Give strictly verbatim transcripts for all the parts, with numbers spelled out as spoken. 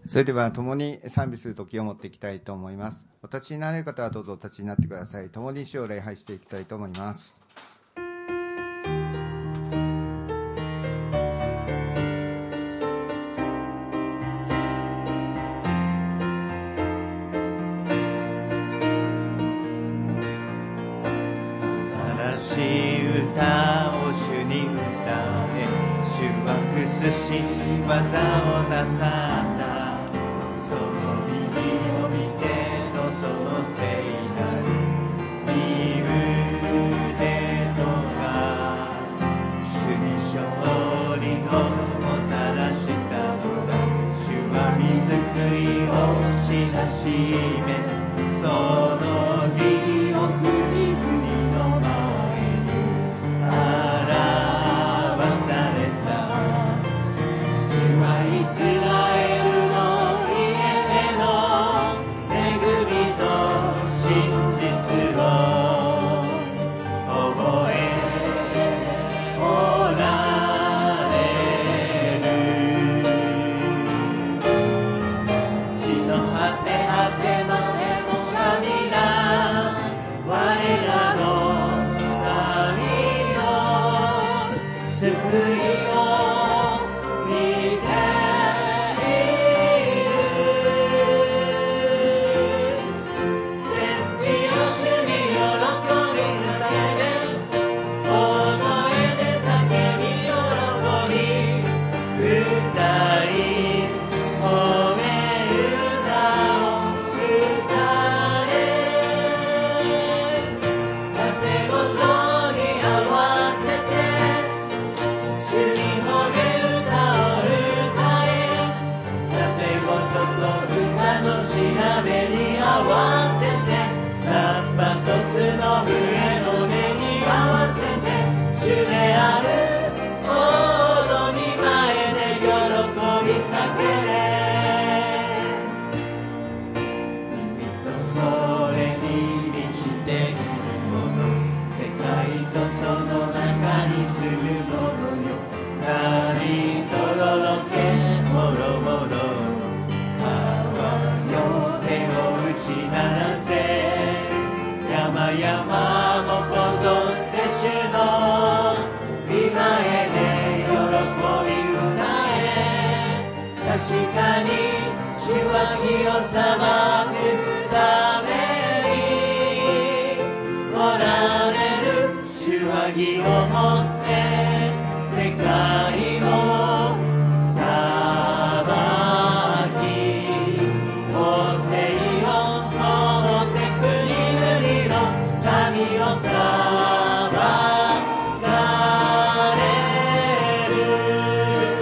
それでは共に賛美する時を持っていきたいと思います。お立ちになれる方はどうぞお立ちになってください。共に主を礼拝していきたいと思います。 新しい歌を主に歌え、主は薬し技をなさった。その右の御手とその聖なる身腕とが主に勝利をもたらしたのだ。主は御救いを知らしめ、その義を国々の前に表された。主はイスラエルの家への恵みと真実を覚えおられる。地の果て果てまでも神ら我らの神の救いを見ている。全地を主に喜び捧げ、大声で叫び喜び歌い褒め歌を歌え。盾ごとに合わせて主に褒め歌を歌え。盾ごとと歌の調べに合わせて、ラッパと角笛の音に合わせて、主である王の御前で喜び叫べ。海とそれに満ちているもの、世界とその中に住むものよ。何とろろけもろもろの川よ、手を打ち鳴らせ。山々もこぞって主の御前で喜び歌え。確かに主は地を裁くためにおられる。主は義をもって世界を裁き、公正をもって国々の神を裁かれる。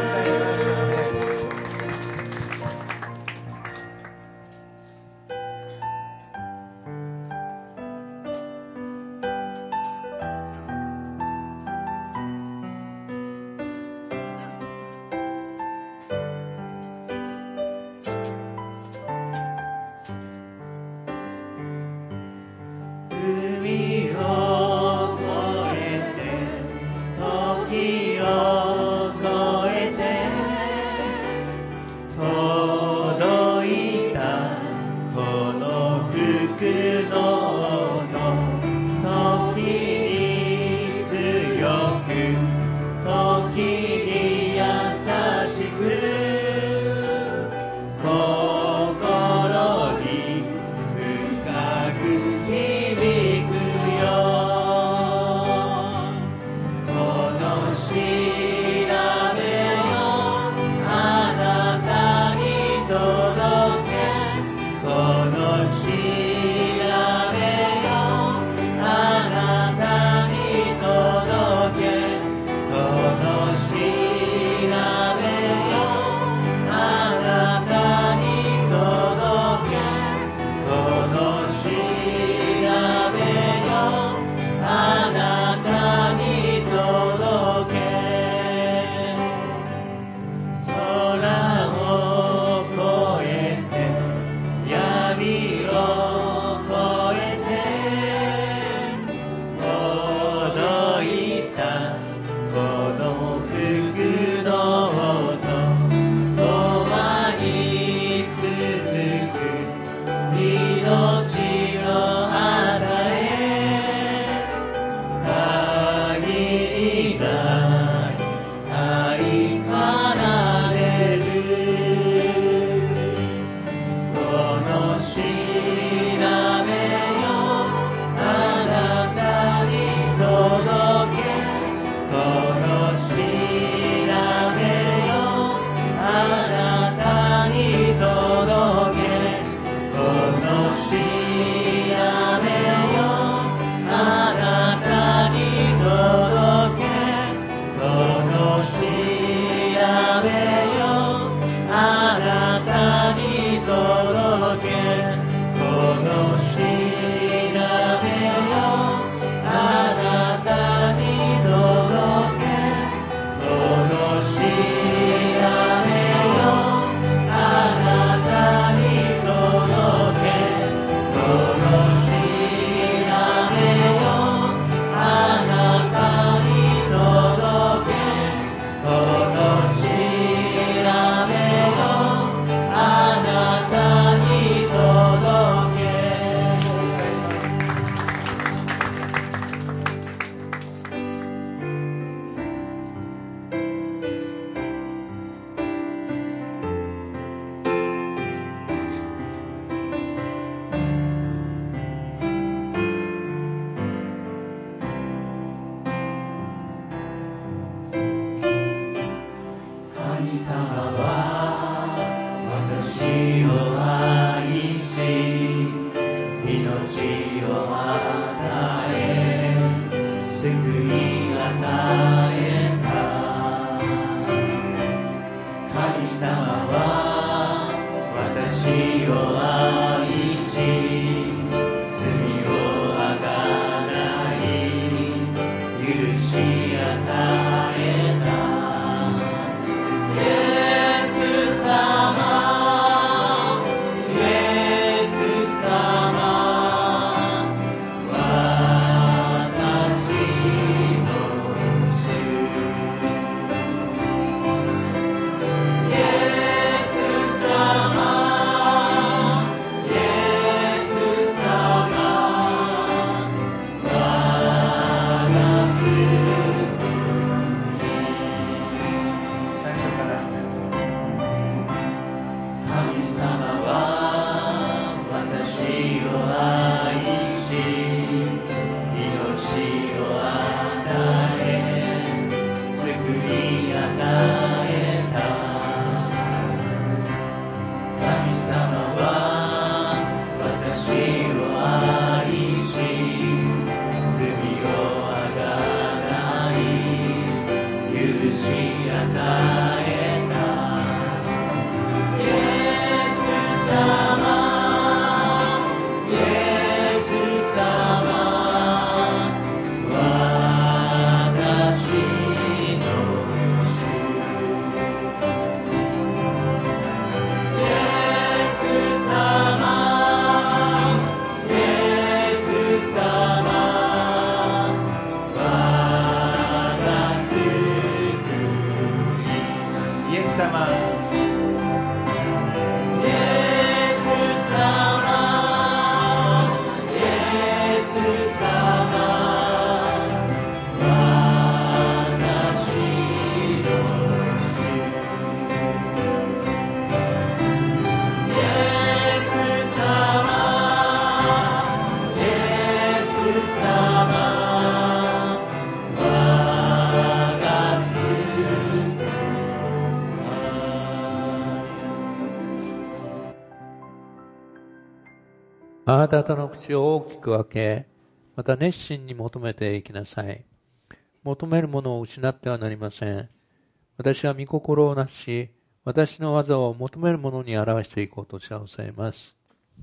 あなた方の口を大きく開け、また熱心に求めていきなさい。求めるものを失ってはなりません。私は御心をなし、私の技を求めるものに表していこうとしおさえます。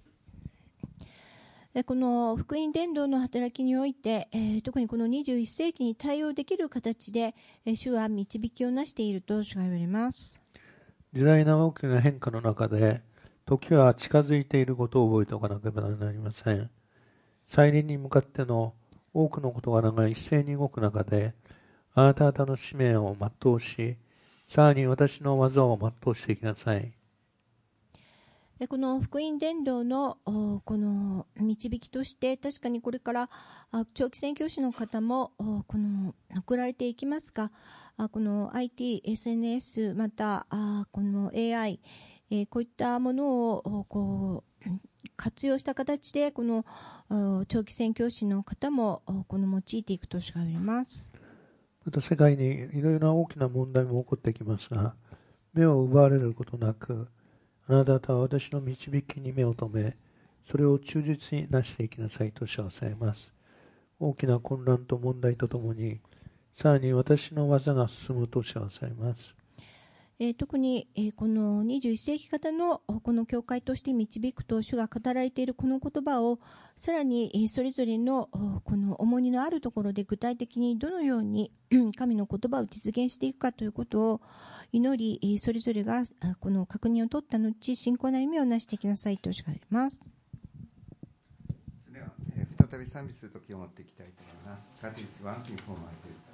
この福音伝道の働きにおいて、特にこのにじゅういっ世紀に対応できる形で、主は導きをなしていると主が言われます。 時代の大きな変化の中で、時は近づいていることを覚えておかなければなりません。再臨に向かっての多くの事柄が一斉に動く中で、あなた方の使命を全うし、さらに私の技を全うしていきなさい。 この福音伝道のこの導きとして、確かにこれから長期宣教師の方もこの送られていきますが、この アイティー、エスエヌエス、またこの エーアイ、こういったものをこう活用した形で、この長期宣教師の方もこの用いていくとしか言われます。 また世界にいろいろな大きな問題も起こってきますが、目を奪われることなく、あなた方は私の導きに目を留め、それを忠実になしていきなさいと知らせます。大きな混乱と問題とともに、さらに私の技が進むと知らせます。 えー、特に、えー、このにじゅういっ世紀型のこの教会として導くと主が語られているこの言葉を、さらに、えー、それぞれのこの重荷のあるところで具体的にどのように神の言葉を実現していくかということを祈り、それぞれがこの確認を取った後、信仰の歩みをなしていきなさいとおっしゃいます。 それでは、えー、再び賛美する時を持っていきたいと思います。カティスワンキンフォーマ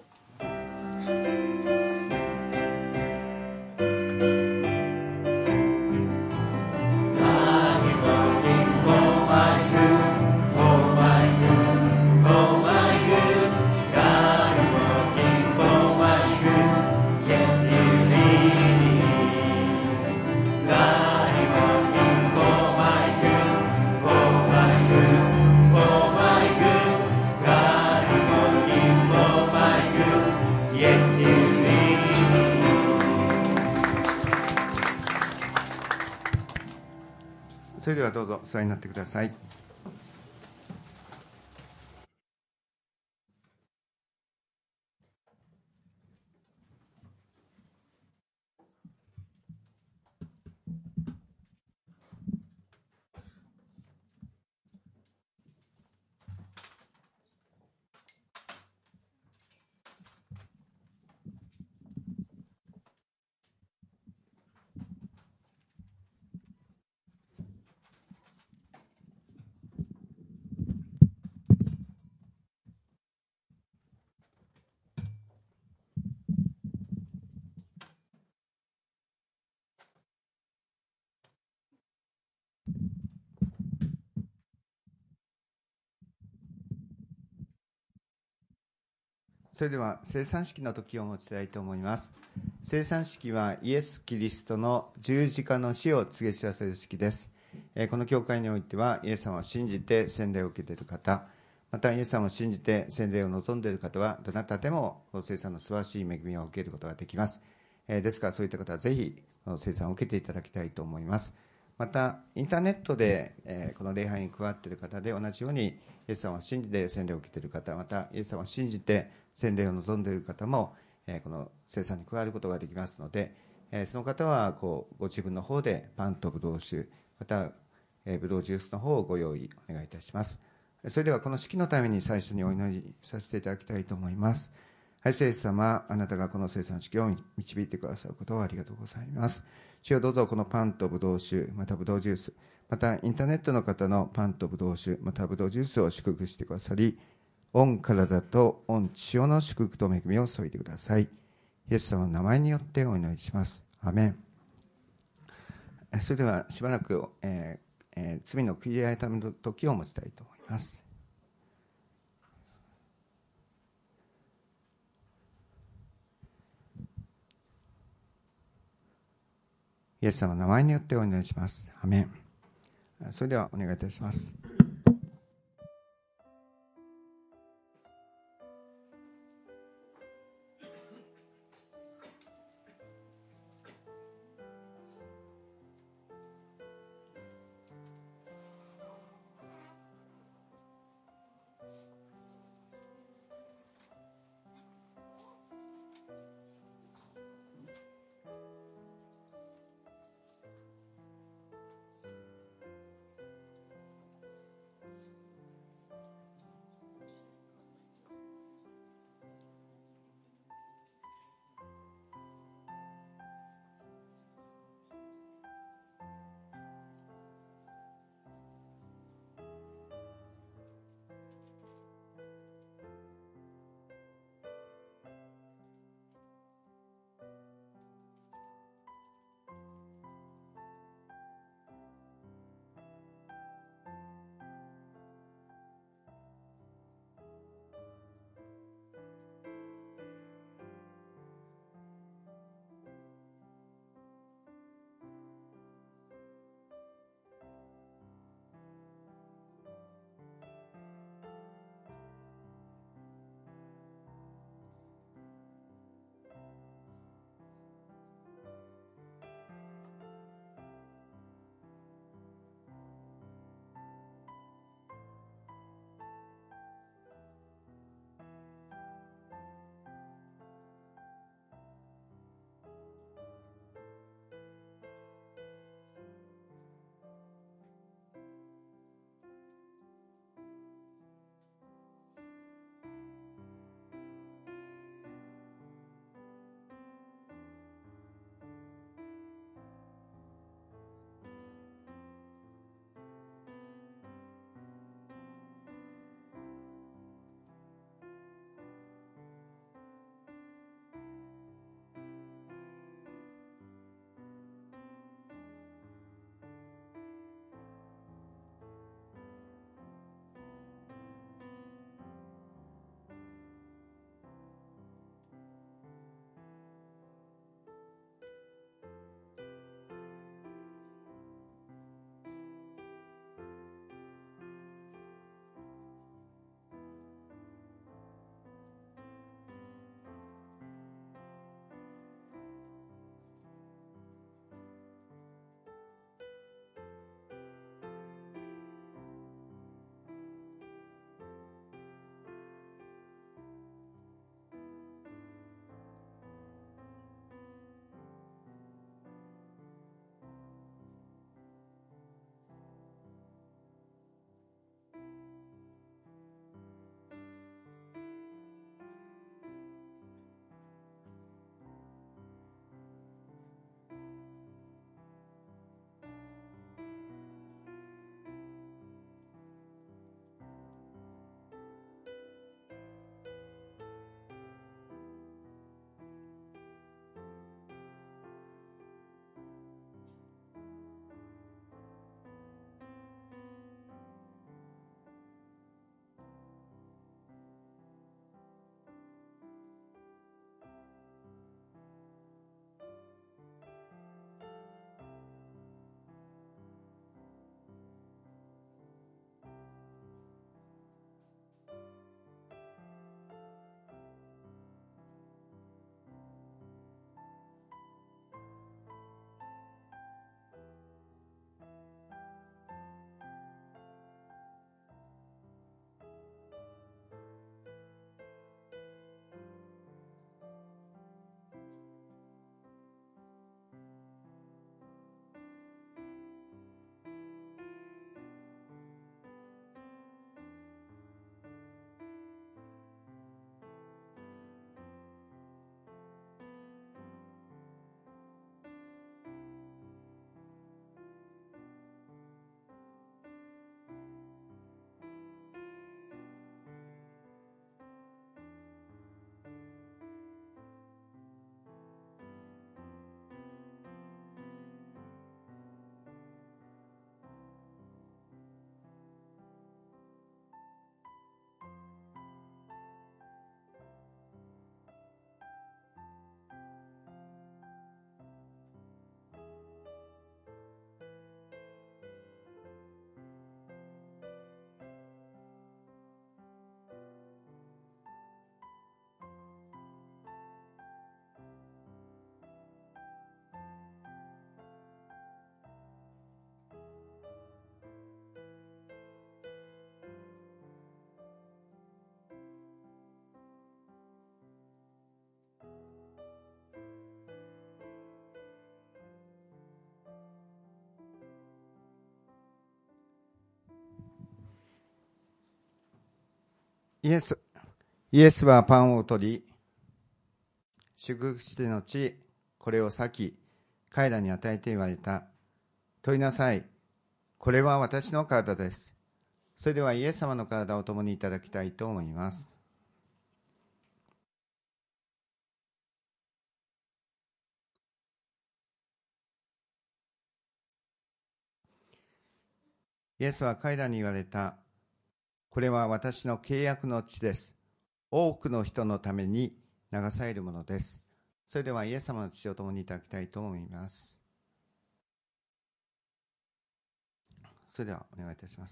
イズ。それではどうぞお座りになってください。それでは聖餐式の時を持ちたいと思います。聖餐式はイエス・キリストの十字架の死を告げ知らせる式です。この教会においてはイエス様を信じて洗礼を受けている方、またイエス様を信じて洗礼を望んでいる方はどなたでもこの聖餐の素晴らしい恵みを受けることができます。ですからそういった方はぜひこの聖餐を受けていただきたいと思います。またインターネットでこの礼拝に加わっている方で同じようにイエス様を信じて洗礼を受けている方、またイエス様を信じて洗礼を望んでいる方もこの聖餐に加わることができますので、その方はこうご自分の方でパンとブドウ酒、またブドウジュースの方をご用意お願いいたします。それではこの式のために最初にお祈りさせていただきたいと思います。はい、聖様、あなたがこの聖餐式を導いてくださることをありがとうございます。主よ、どうぞこのパンとブドウ酒、またブドウジュース、またインターネットの方のパンとブドウ酒、またブドウジュースを祝福してくださり、御体と御血潮の祝福と恵みを注いでください。イエス様の名前によってお祈りします。アメン。それではしばらく、えーえー、罪の悔い改めの時を持ちたいと思います。イエス様の名前によってお祈りします。アメン。それではお願いいたします。 イエス、イエスはパンを取り、祝福して後、これを裂き、彼らに与えて言われた。取りなさい。これは私の体です。それではイエス様の体を共にいただきたいと思います。イエスは彼らに言われた。これは私の契約の血です。多くの人のために流されるものです。それではイエス様の血を共にいただきたいと思います。それではお願いいたします。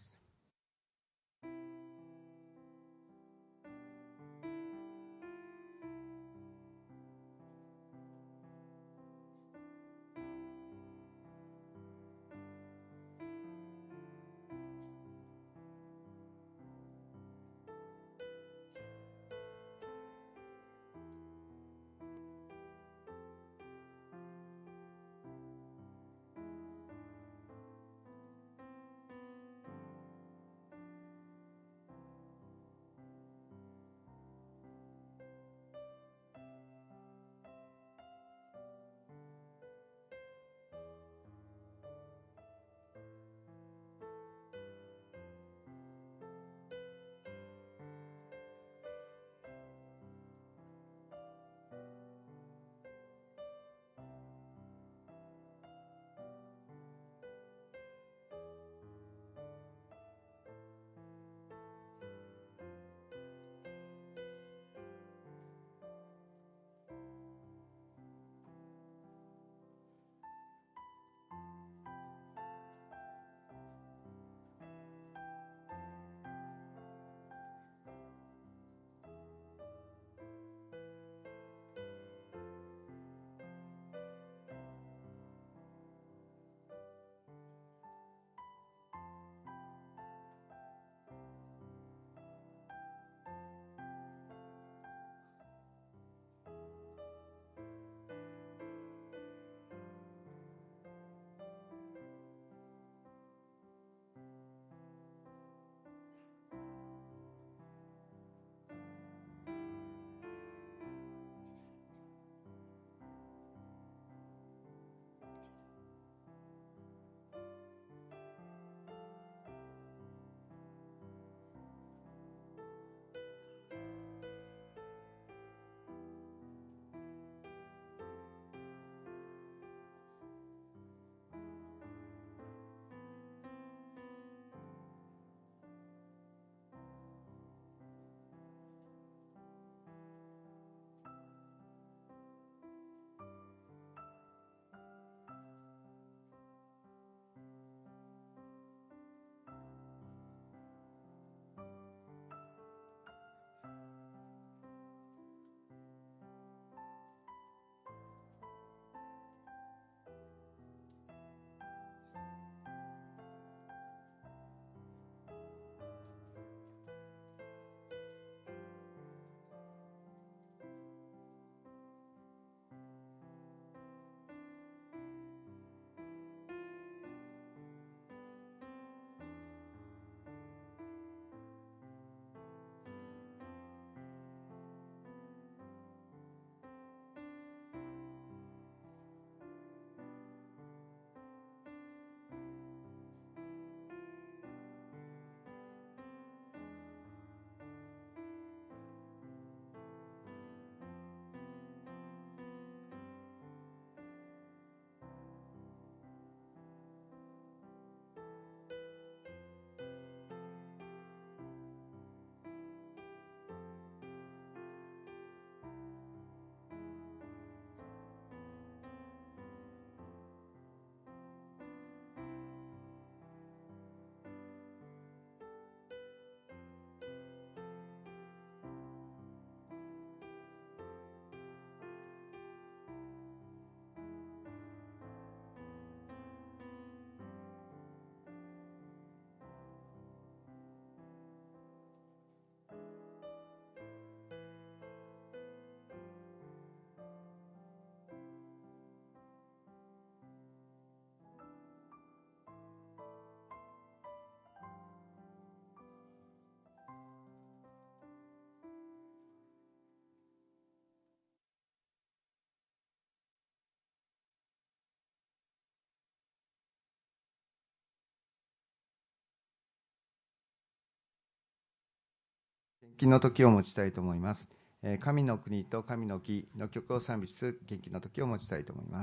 気の時を持ちたいと思います。えー神の国と神の義の曲を賛美しつつ、元気の時を持ちたいと思います。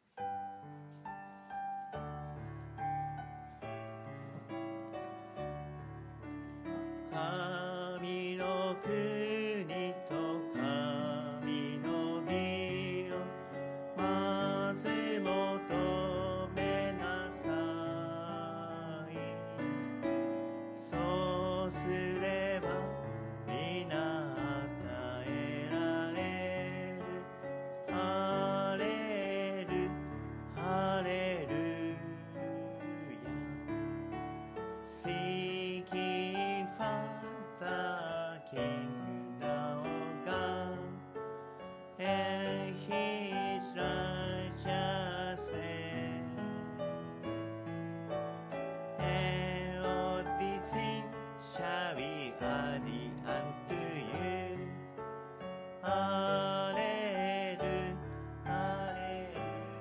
神の国と神の義をまず求めなさい。そうすれば皆与えられる。ハレルハレルヤ。Seek ye first the kingdom of God and His righteousness, and all these things shall be added unto you. Hallelujah, hallelujah.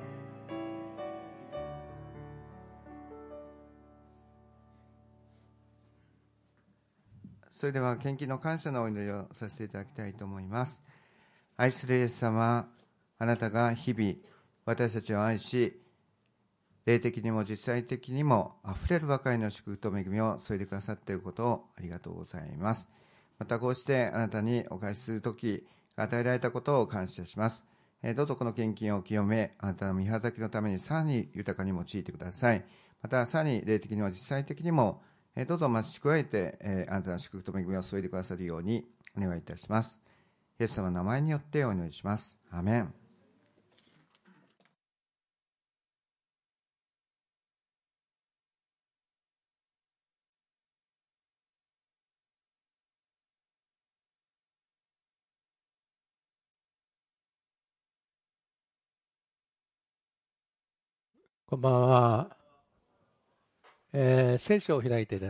それでは献金の感謝のお祈りをさせていただきたいと思います。愛するイエス様、あなたが日々私たちを愛し、霊的にも実際的にもあふれるばかりの祝福と恵みを添えてくださっていることをありがとうございます。またこうしてあなたにお返しするとき与えられたことを感謝します。えーどうぞこの献金を清め、あなたの御働きのためにさらに豊かに用いてください。またさらに霊的にも実際的にもえーどうぞ増し加えて、えーあなたの祝福と恵みを添えてくださるようにお願いいたします。イエス様の名前によってお祈りします。アーメン。 こんばんは。えー聖書を開いていただ